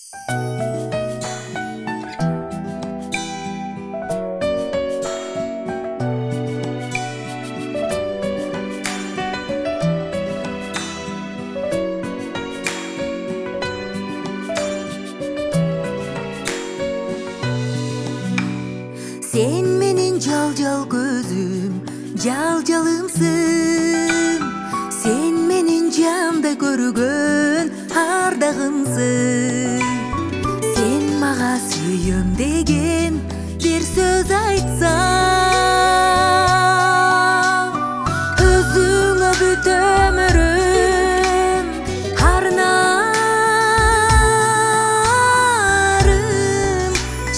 Sen menin jal-jal gözüm, jal-jalımsın. Sen menin janda көргөн ардагымсың. Sen maga sүйөм деген bir söz айтсаң, өзүңө бүт өмүрүм арнарым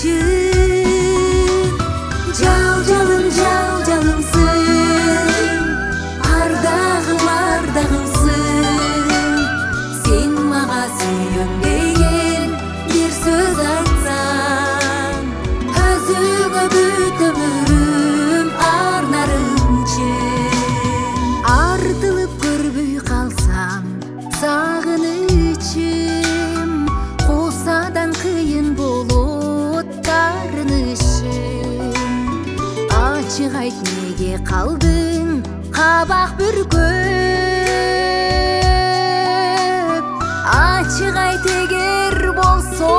чын. Жал-жалым, жал-жалымсың, ардагым, ардагымсың. Sen maga sүйөм деген bir söz айтсаң, өзүңө бүт өмүрүм арнарым чын. Артылып көрбөй калсам сагынычым, кусадан кыйын болот тарынышым. Ачык айт, неге калдың кабак бүркөп? Ачык айт, эгер болсо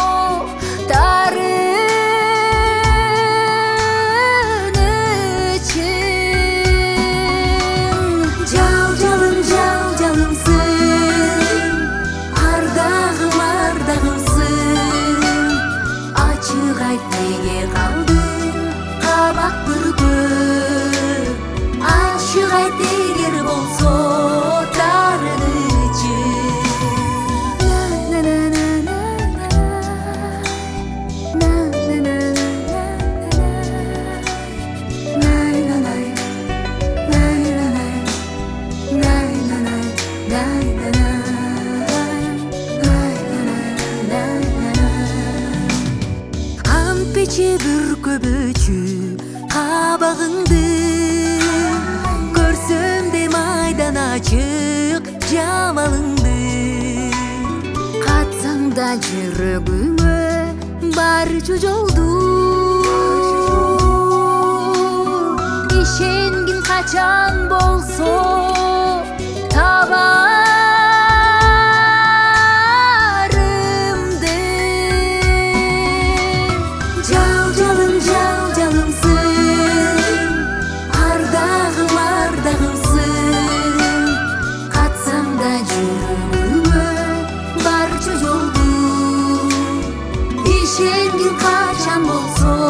тарынычым. Жал-жалым, жал-жалымсың, ардагым, ардагымсың. Ачык айт, неге калдың кабак бүркөп? Ачык айт, эгер болсо тарынычым. Ант пече бүркөбөчү кабагыңды, көрсөм де майдан ачык жамалыңды. Катсаң да жүрөгүмө барчу жолду, ишенгин качан болсо табарымды. Жал-жалым, жал-жалымсың, ардагым, ардагымсың. Катсаң да жүрөгүмө барчу жолду, ишенгин качан болсо